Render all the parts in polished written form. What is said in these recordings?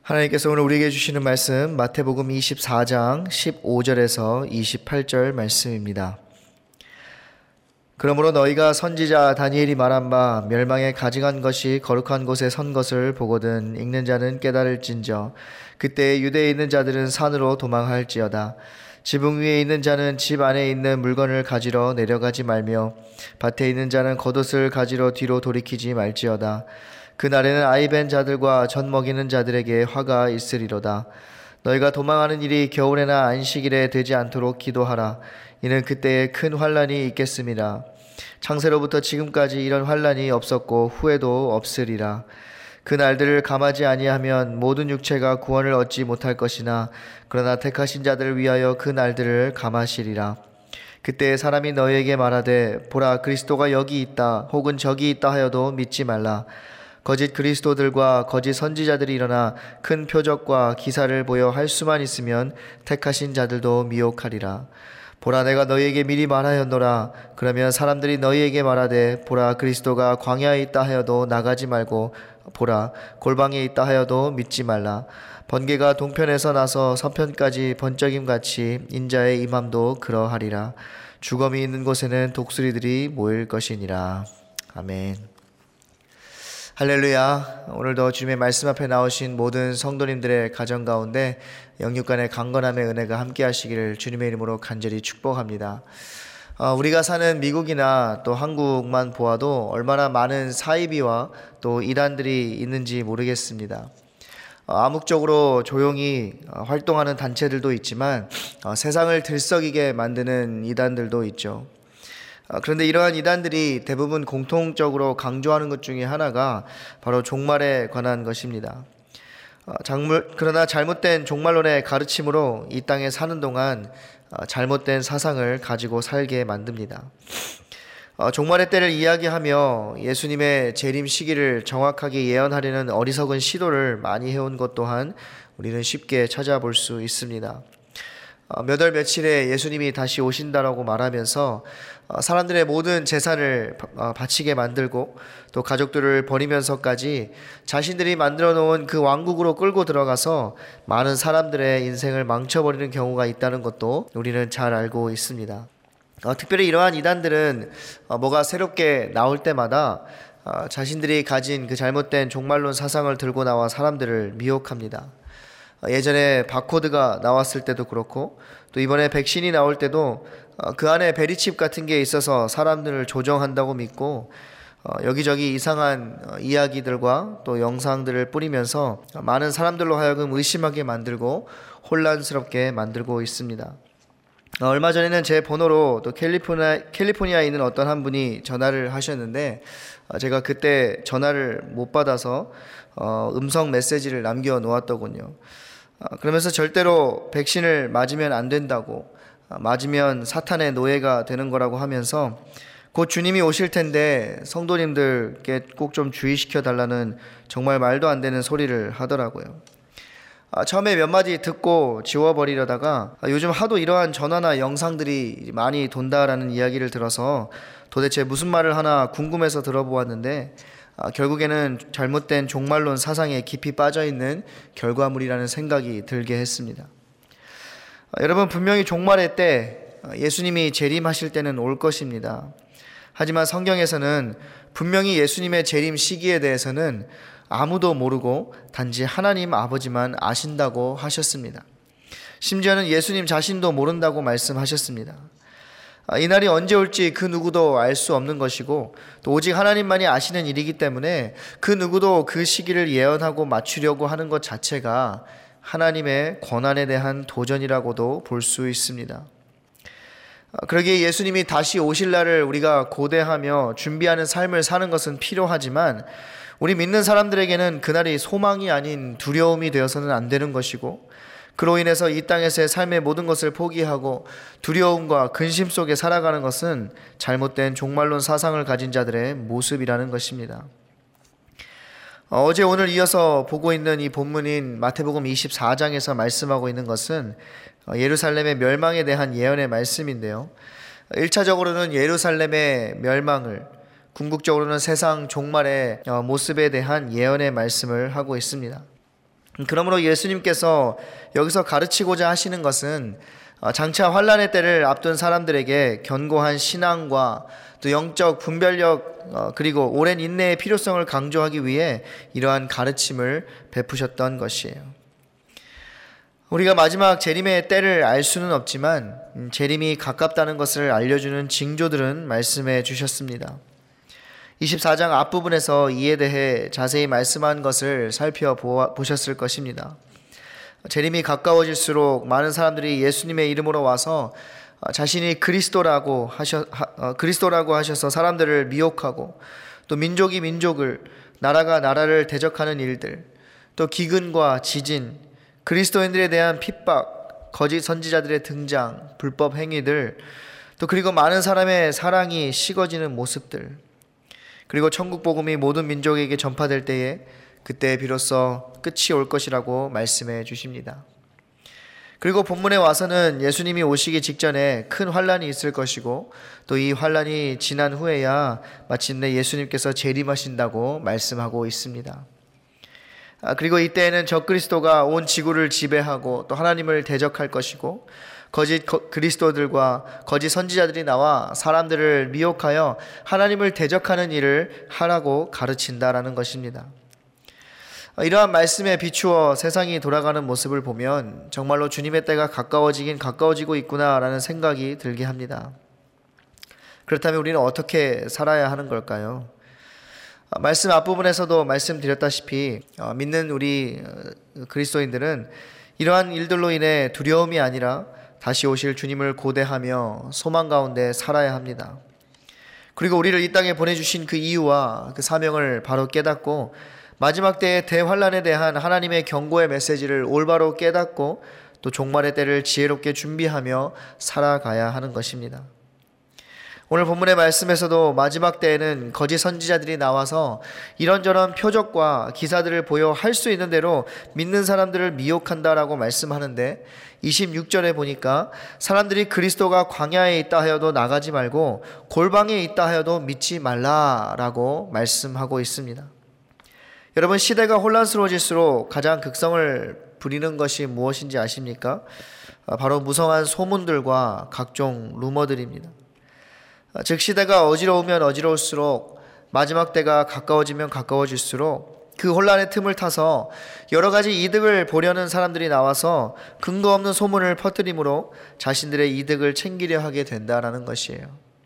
하나님께서 오늘 우리에게 주시는 말씀 마태복음 24장 15절에서 28절 말씀입니다. 그러므로 너희가 선지자 다니엘이 말한 바 멸망에 가증한 것이 거룩한 곳에 선 것을 보거든 읽는 자는 깨달을진저 그때 유대에 있는 자들은 산으로 도망할지어다. 지붕 위에 있는 자는 집 안에 있는 물건을 가지러 내려가지 말며 밭에 있는 자는 겉옷을 가지러 뒤로 돌이키지 말지어다. 그날에는 아이 벤 자들과 젖 먹이는 자들에게 화가 있으리로다. 너희가 도망하는 일이 겨울에나 안식일에 되지 않도록 기도하라. 이는 그때에 큰 환난이 있겠음이라. 창세로부터 지금까지 이런 환난이 없었고 후에도 없으리라. 그 날들을 감하지 아니하면 모든 육체가 구원을 얻지 못할 것이나 그러나 택하신 자들을 위하여 그 날들을 감하시리라. 그때 사람이 너희에게 말하되 보라 그리스도가 여기 있다 혹은 저기 있다 하여도 믿지 말라. 거짓 그리스도들과 거짓 선지자들이 일어나 큰 표적과 기사를 보여 할 수만 있으면 택하신 자들도 미혹하리라. 보라 내가 너희에게 미리 말하였노라. 그러면 사람들이 너희에게 말하되 보라 그리스도가 광야에 있다 하여도 나가지 말고 보라 골방에 있다 하여도 믿지 말라. 번개가 동편에서 나서 서편까지 번쩍임같이 인자의 임함도 그러하리라. 주검이 있는 곳에는 독수리들이 모일 것이니라. 아멘. 할렐루야. 오늘도 주님의 말씀 앞에 나오신 모든 성도님들의 가정 가운데 영육간의 강건함의 은혜가 함께 하시기를 주님의 이름으로 간절히 축복합니다. 우리가 사는 미국이나 또 한국만 보아도 얼마나 많은 사이비와 또 이단들이 있는지 모르겠습니다. 암묵적으로 조용히 활동하는 단체들도 있지만 세상을 들썩이게 만드는 이단들도 있죠. 그런데 이러한 이단들이 대부분 공통적으로 강조하는 것 중에 하나가 바로 종말에 관한 것입니다. 그러나 잘못된 종말론의 가르침으로 이 땅에 사는 동안 잘못된 사상을 가지고 살게 만듭니다. 종말의 때를 이야기하며 예수님의 재림 시기를 정확하게 예언하려는 어리석은 시도를 많이 해온 것 또한 우리는 쉽게 찾아볼 수 있습니다. 몇 월 며칠에 예수님이 다시 오신다라고 말하면서 사람들의 모든 재산을 바치게 만들고 또 가족들을 버리면서까지 자신들이 만들어 놓은 그 왕국으로 끌고 들어가서 많은 사람들의 인생을 망쳐버리는 경우가 있다는 것도 우리는 잘 알고 있습니다. 특별히 이러한 이단들은 뭐가 새롭게 나올 때마다 자신들이 가진 그 잘못된 종말론 사상을 들고 나와 사람들을 미혹합니다. 예전에 바코드가 나왔을 때도 그렇고 또 이번에 백신이 나올 때도 그 안에 베리칩 같은 게 있어서 사람들을 조정한다고 믿고 여기저기 이상한 이야기들과 또 영상들을 뿌리면서 많은 사람들로 하여금 의심하게 만들고 혼란스럽게 만들고 있습니다. 얼마 전에는 제 번호로 또 캘리포니아에 있는 어떤 한 분이 전화를 하셨는데 제가 그때 전화를 못 받아서 음성 메시지를 남겨 놓았더군요. 그러면서 절대로 백신을 맞으면 안 된다고, 맞으면 사탄의 노예가 되는 거라고 하면서 곧 주님이 오실 텐데 성도님들께 꼭 좀 주의시켜 달라는 정말 말도 안 되는 소리를 하더라고요. 처음에 몇 마디 듣고 지워버리려다가 요즘 하도 이러한 전화나 영상들이 많이 돈다라는 이야기를 들어서 도대체 무슨 말을 하나 궁금해서 들어보았는데 결국에는 잘못된 종말론 사상에 깊이 빠져있는 결과물이라는 생각이 들게 했습니다. 여러분, 분명히 종말의 때 예수님이 재림하실 때는 올 것입니다. 하지만 성경에서는 분명히 예수님의 재림 시기에 대해서는 아무도 모르고 단지 하나님 아버지만 아신다고 하셨습니다. 심지어는 예수님 자신도 모른다고 말씀하셨습니다. 이날이 언제 올지 그 누구도 알 수 없는 것이고 또 오직 하나님만이 아시는 일이기 때문에 그 누구도 그 시기를 예언하고 맞추려고 하는 것 자체가 하나님의 권한에 대한 도전이라고도 볼 수 있습니다. 그러기에 예수님이 다시 오실 날을 우리가 고대하며 준비하는 삶을 사는 것은 필요하지만 우리 믿는 사람들에게는 그날이 소망이 아닌 두려움이 되어서는 안 되는 것이고 그로 인해서 이 땅에서의 삶의 모든 것을 포기하고 두려움과 근심 속에 살아가는 것은 잘못된 종말론 사상을 가진 자들의 모습이라는 것입니다. 어제 오늘 이어서 보고 있는 이 본문인 마태복음 24장에서 말씀하고 있는 것은 예루살렘의 멸망에 대한 예언의 말씀인데요. 1차적으로는 예루살렘의 멸망을, 궁극적으로는 세상 종말의 모습에 대한 예언의 말씀을 하고 있습니다. 그러므로 예수님께서 여기서 가르치고자 하시는 것은 장차 환난의 때를 앞둔 사람들에게 견고한 신앙과 또 영적 분별력 그리고 오랜 인내의 필요성을 강조하기 위해 이러한 가르침을 베푸셨던 것이에요. 우리가 마지막 재림의 때를 알 수는 없지만 재림이 가깝다는 것을 알려주는 징조들은 말씀해 주셨습니다. 24장 앞부분에서 이에 대해 자세히 말씀한 것을 살펴보셨을 것입니다. 재림이 가까워질수록 많은 사람들이 예수님의 이름으로 와서 자신이 그리스도라고 하셔서 사람들을 미혹하고 또 민족이 민족을, 나라가 나라를 대적하는 일들, 또 기근과 지진, 그리스도인들에 대한 핍박, 거짓 선지자들의 등장, 불법 행위들, 또 그리고 많은 사람의 사랑이 식어지는 모습들, 그리고 천국 복음이 모든 민족에게 전파될 때에 그때 비로소 끝이 올 것이라고 말씀해 주십니다. 그리고 본문에 와서는 예수님이 오시기 직전에 큰 환란이 있을 것이고 또 이 환란이 지난 후에야 마침내 예수님께서 재림하신다고 말씀하고 있습니다. 그리고 이때에는 적그리스도가 온 지구를 지배하고 또 하나님을 대적할 것이고 거짓 그리스도들과 거짓 선지자들이 나와 사람들을 미혹하여 하나님을 대적하는 일을 하라고 가르친다라는 것입니다. 이러한 말씀에 비추어 세상이 돌아가는 모습을 보면 정말로 주님의 때가 가까워지긴 가까워지고 있구나라는 생각이 들게 합니다. 그렇다면 우리는 어떻게 살아야 하는 걸까요? 말씀 앞부분에서도 말씀드렸다시피 믿는 우리 그리스도인들은 이러한 일들로 인해 두려움이 아니라 다시 오실 주님을 고대하며 소망 가운데 살아야 합니다. 그리고 우리를 이 땅에 보내주신 그 이유와 그 사명을 바로 깨닫고 마지막 때의 대환란에 대한 하나님의 경고의 메시지를 올바로 깨닫고 또 종말의 때를 지혜롭게 준비하며 살아가야 하는 것입니다. 오늘 본문의 말씀에서도 마지막 때에는 거짓 선지자들이 나와서 이런저런 표적과 기사들을 보여 할 수 있는 대로 믿는 사람들을 미혹한다라고 말씀하는데 26절에 보니까 사람들이 그리스도가 광야에 있다 하여도 나가지 말고 골방에 있다 하여도 믿지 말라라고 말씀하고 있습니다. 여러분, 시대가 혼란스러워질수록 가장 극성을 부리는 것이 무엇인지 아십니까? 바로 무성한 소문들과 각종 루머들입니다. 즉 시대가 어지러우면 어지러울수록 마지막 때가 가까워지면 가까워질수록 그 혼란의 틈을 타서 여러 가지 이득을 보려는 사람들이 나와서 근거 없는 소문을 퍼뜨림으로 자신들의 이득을 챙기려 하게 된다라는 것이에요.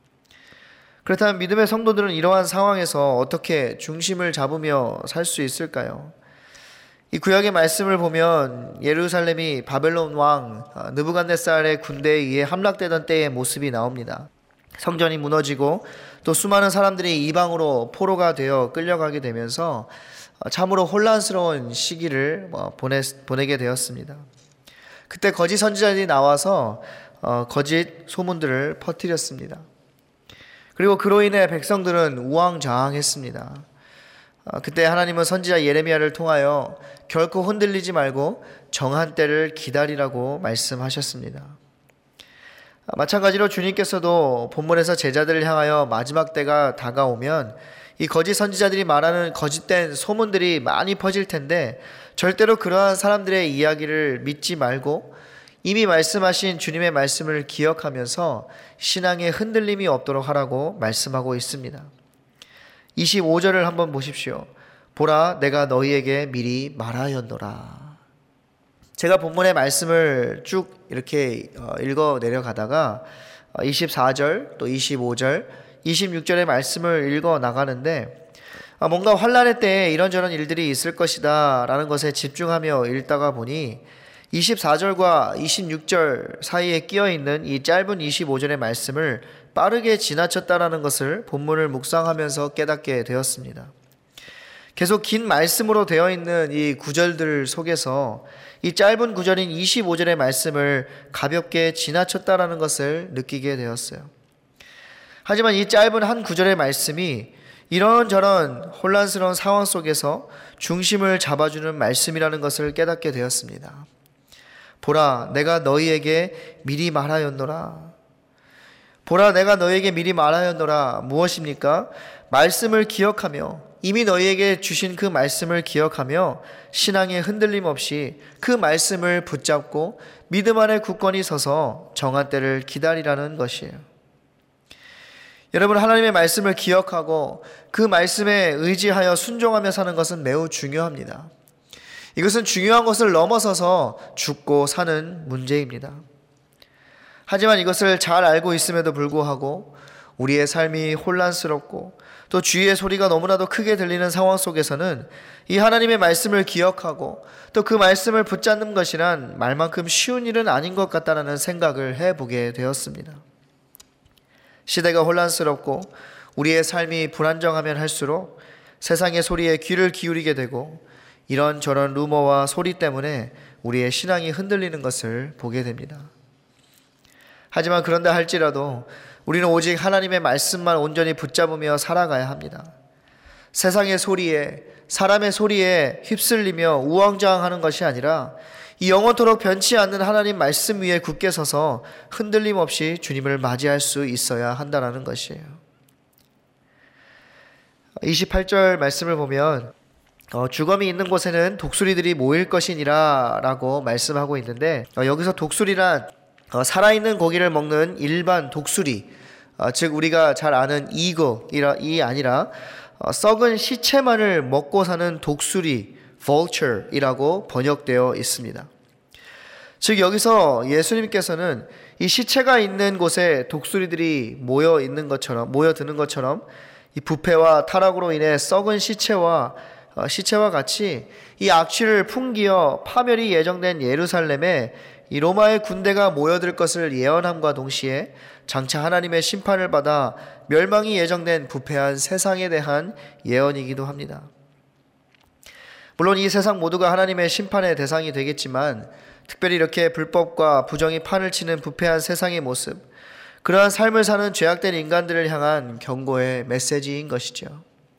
그렇다면 믿음의 성도들은 이러한 상황에서 어떻게 중심을 잡으며 살 수 있을까요? 이 구약의 말씀을 보면 예루살렘이 바벨론 왕 느부갓네살의 군대에 의해 함락되던 때의 모습이 나옵니다. 성전이 무너지고 또 수많은 사람들이 이방으로 포로가 되어 끌려가게 되면서 참으로 혼란스러운 시기를 보내게 되었습니다. 그때 거짓 선지자들이 나와서 거짓 소문들을 퍼뜨렸습니다. 그리고 그로 인해 백성들은 우왕좌왕했습니다. 그때 하나님은 선지자 예레미야를 통하여 결코 흔들리지 말고 정한 때를 기다리라고 말씀하셨습니다. 마찬가지로 주님께서도 본문에서 제자들을 향하여 마지막 때가 다가오면 이 거짓 선지자들이 말하는 거짓된 소문들이 많이 퍼질 텐데 절대로 그러한 사람들의 이야기를 믿지 말고 이미 말씀하신 주님의 말씀을 기억하면서 신앙에 흔들림이 없도록 하라고 말씀하고 있습니다. 25절을 한번 보십시오. 보라, 내가 너희에게 미리 말하였노라. 제가 본문의 말씀을 쭉 이렇게 읽어 내려가다가 24절 또 25절 26절의 말씀을 읽어 나가는데 뭔가 환난의 때에 이런저런 일들이 있을 것이다 라는 것에 집중하며 읽다가 보니 24절과 26절 사이에 끼어있는 이 짧은 25절의 말씀을 빠르게 지나쳤다라는 것을 본문을 묵상하면서 깨닫게 되었습니다. 계속 긴 말씀으로 되어 있는 이 구절들 속에서 이 짧은 구절인 25절의 말씀을 가볍게 지나쳤다라는 것을 느끼게 되었어요. 하지만 이 짧은 한 구절의 말씀이 이런저런 혼란스러운 상황 속에서 중심을 잡아주는 말씀이라는 것을 깨닫게 되었습니다. 보라, 내가 너희에게 미리 말하였노라. 보라, 내가 너희에게 미리 말하였노라. 무엇입니까? 말씀을 기억하며 이미 너희에게 주신 그 말씀을 기억하며 신앙에 흔들림 없이 그 말씀을 붙잡고 믿음 안에 굳건히 서서 정한 때를 기다리라는 것이에요. 여러분, 하나님의 말씀을 기억하고 그 말씀에 의지하여 순종하며 사는 것은 매우 중요합니다. 이것은 중요한 것을 넘어서서 죽고 사는 문제입니다. 하지만 이것을 잘 알고 있음에도 불구하고 우리의 삶이 혼란스럽고 또 주위의 소리가 너무나도 크게 들리는 상황 속에서는 이 하나님의 말씀을 기억하고 또 그 말씀을 붙잡는 것이란 말만큼 쉬운 일은 아닌 것 같다는 생각을 해보게 되었습니다. 시대가 혼란스럽고 우리의 삶이 불안정하면 할수록 세상의 소리에 귀를 기울이게 되고 이런저런 루머와 소리 때문에 우리의 신앙이 흔들리는 것을 보게 됩니다. 하지만 그런다 할지라도 우리는 오직 하나님의 말씀만 온전히 붙잡으며 살아가야 합니다. 세상의 소리에, 사람의 소리에 휩쓸리며 우왕좌왕하는 것이 아니라 이 영원토록 변치 않는 하나님 말씀 위에 굳게 서서 흔들림 없이 주님을 맞이할 수 있어야 한다는 것이에요. 28절 말씀을 보면 주검이 있는 곳에는 독수리들이 모일 것이니라 라고 말씀하고 있는데, 여기서 독수리란 살아있는 고기를 먹는 일반 독수리, 즉 우리가 잘 아는 이글이 아니라 썩은 시체만을 먹고 사는 독수리, vulture이라고 번역되어 있습니다. 즉 여기서 예수님께서는 이 시체가 있는 곳에 독수리들이 모여드는 것처럼 이 부패와 타락으로 인해 썩은 시체와 같이 이 악취를 풍기어 파멸이 예정된 예루살렘에 이 로마의 군대가 모여들 것을 예언함과 동시에 장차 하나님의 심판을 받아 멸망이 예정된 부패한 세상에 대한 예언이기도 합니다. 물론 이 세상 모두가 하나님의 심판의 대상이 되겠지만 특별히 이렇게 불법과 부정이 판을 치는 부패한 세상의 모습, 그러한 삶을 사는 죄악된 인간들을 향한 경고의 메시지인 것이죠.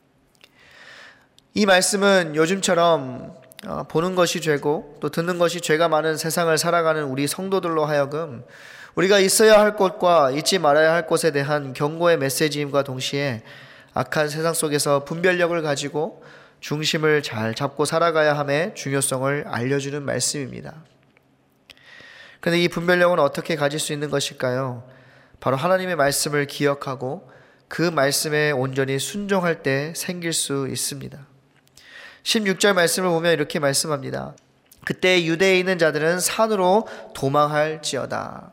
이 말씀은 요즘처럼 보는 것이 죄고 또 듣는 것이 죄가 많은 세상을 살아가는 우리 성도들로 하여금 우리가 있어야 할 곳과 잊지 말아야 할 곳에 대한 경고의 메시지임과 동시에 악한 세상 속에서 분별력을 가지고 중심을 잘 잡고 살아가야 함의 중요성을 알려주는 말씀입니다. 그런데 이 분별력은 어떻게 가질 수 있는 것일까요? 바로 하나님의 말씀을 기억하고 그 말씀에 온전히 순종할 때 생길 수 있습니다. 16절 말씀을 보면 이렇게 말씀합니다. 그때 유대에 있는 자들은 산으로 도망할지어다.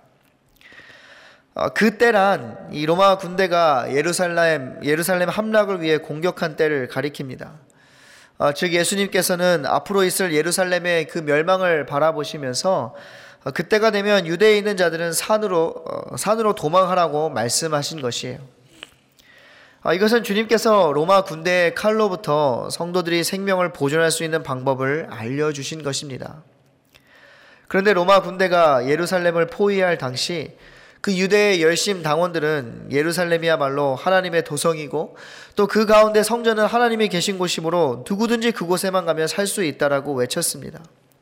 그때란 이 로마 군대가 예루살렘 함락을 위해 공격한 때를 가리킵니다. 즉 예수님께서는 앞으로 있을 예루살렘의 그 멸망을 바라보시면서 그때가 되면 유대에 있는 자들은 산으로 도망하라고 말씀하신 것이에요. 이것은 주님께서 로마 군대의 칼로부터 성도들이 생명을 보존할 수 있는 방법을 알려주신 것입니다. 그런데 로마 군대가 예루살렘을 포위할 당시 그 유대의 열심 당원들은 예루살렘이야말로 하나님의 도성이고 또 그 가운데 성전은 하나님이 계신 곳이므로 누구든지 그곳에만 가면 살 수 있다라고 외쳤습니다.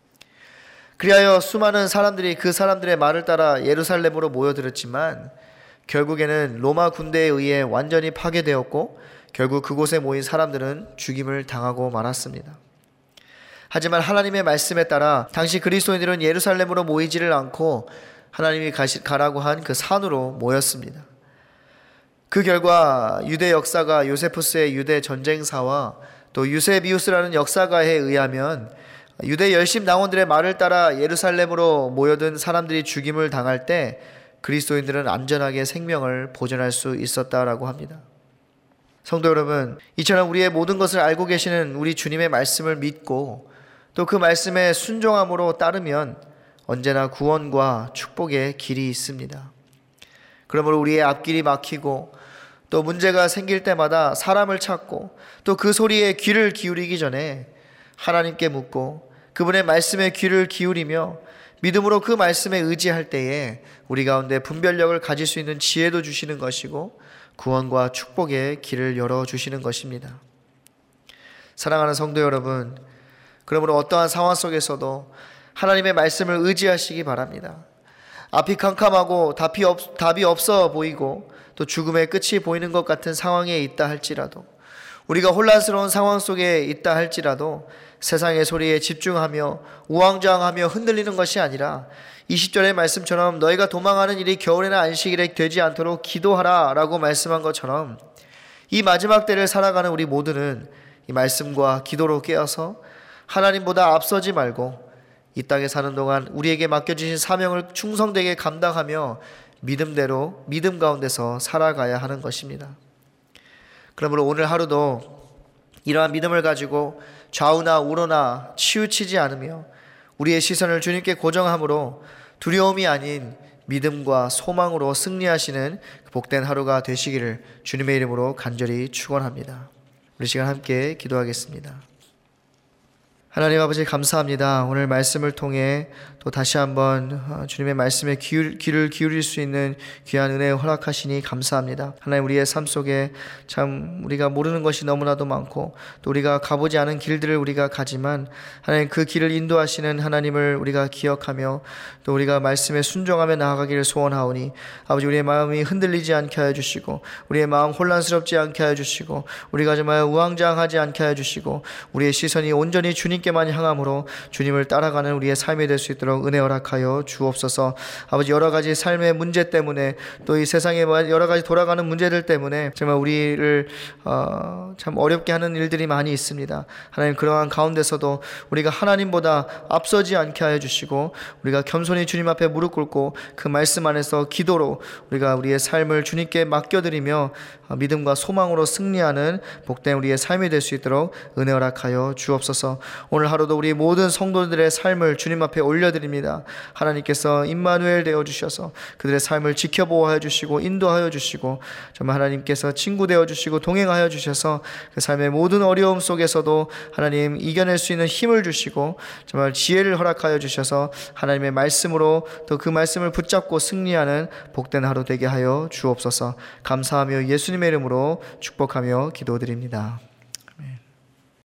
그리하여 수많은 사람들이 그 사람들의 말을 따라 예루살렘으로 모여들었지만 결국에는 로마 군대에 의해 완전히 파괴되었고 결국 그곳에 모인 사람들은 죽임을 당하고 말았습니다. 하지만 하나님의 말씀에 따라 당시 그리스도인들은 예루살렘으로 모이지를 않고 하나님이 가라고 한 그 산으로 모였습니다. 그 결과 유대 역사가 요세푸스의 유대 전쟁사와 또 유세비우스라는 역사가에 의하면 유대 열심 당원들의 말을 따라 예루살렘으로 모여든 사람들이 죽임을 당할 때 그리스도인들은 안전하게 생명을 보존할 수 있었다라고 합니다. 성도 여러분, 이처럼 우리의 모든 것을 알고 계시는 우리 주님의 말씀을 믿고 또 그 말씀에 순종함으로 따르면 언제나 구원과 축복의 길이 있습니다. 그러므로 우리의 앞길이 막히고 또 문제가 생길 때마다 사람을 찾고 또 그 소리에 귀를 기울이기 전에 하나님께 묻고 그분의 말씀에 귀를 기울이며 믿음으로 그 말씀에 의지할 때에 우리 가운데 분별력을 가질 수 있는 지혜도 주시는 것이고 구원과 축복의 길을 열어주시는 것입니다. 사랑하는 성도 여러분, 그러므로 어떠한 상황 속에서도 하나님의 말씀을 의지하시기 바랍니다. 앞이 캄캄하고 답이 없어 보이고 또 죽음의 끝이 보이는 것 같은 상황에 있다 할지라도 우리가 혼란스러운 상황 속에 있다 할지라도 세상의 소리에 집중하며 우왕좌왕하며 흔들리는 것이 아니라 20절의 말씀처럼 너희가 도망하는 일이 겨울이나 안식일에 되지 않도록 기도하라 라고 말씀한 것처럼 이 마지막 때를 살아가는 우리 모두는 이 말씀과 기도로 깨어서 하나님보다 앞서지 말고 이 땅에 사는 동안 우리에게 맡겨주신 사명을 충성되게 감당하며 믿음대로 믿음 가운데서 살아가야 하는 것입니다. 그러므로 오늘 하루도 이러한 믿음을 가지고 좌우나 우로나 치우치지 않으며 우리의 시선을 주님께 고정함으로 두려움이 아닌 믿음과 소망으로 승리하시는 복된 하루가 되시기를 주님의 이름으로 간절히 축원합니다. 우리 시간 함께 기도하겠습니다. 하나님 아버지 감사합니다. 오늘 말씀을 통해 또 다시 한번 주님의 말씀에 귀를 기울일 수 있는 귀한 은혜 허락하시니 감사합니다. 하나님 우리의 삶 속에 참 우리가 모르는 것이 너무나도 많고 또 우리가 가보지 않은 길들을 우리가 가지만 하나님 그 길을 인도하시는 하나님을 우리가 기억하며 또 우리가 말씀에 순종하며 나아가기를 소원하오니 아버지 우리의 마음이 흔들리지 않게 하여 주시고 우리의 마음 혼란스럽지 않게 하여 주시고 우리가 정말 우왕좌왕하지 않게 하여 주시고 우리의 시선이 온전히 주님께만 향함으로 주님을 따라가는 우리의 삶이 될 수 있도록 은혜 허락하여 주옵소서. 아버지 여러 가지 삶의 문제 때문에 또 이 세상의 여러 가지 돌아가는 문제들 때문에 정말 우리를 참 어렵게 하는 일들이 많이 있습니다. 하나님 그러한 가운데서도 우리가 하나님보다 앞서지 않게 하여 주시고 우리가 겸손히 주님 앞에 무릎 꿇고 그 말씀 안에서 기도로 우리가 우리의 삶을 주님께 맡겨드리며 믿음과 소망으로 승리하는 복된 우리의 삶이 될 수 있도록 은혜 허락하여 주옵소서. 오늘 하루도 우리 모든 성도들의 삶을 주님 앞에 올려드립니다. 하나님께서 임마누엘 되어 주셔서 그들의 삶을 지켜보호하여 주시고 인도하여 주시고 정말 하나님께서 친구 되어 주시고 동행하여 주셔서 그 삶의 모든 어려움 속에서도 하나님 이겨낼 수 있는 힘을 주시고 정말 지혜를 허락하여 주셔서 하나님의 말씀으로 또 그 말씀을 붙잡고 승리하는 복된 하루 되게 하여 주옵소서. 감사하며 예수님의 이름으로 축복하며 기도드립니다.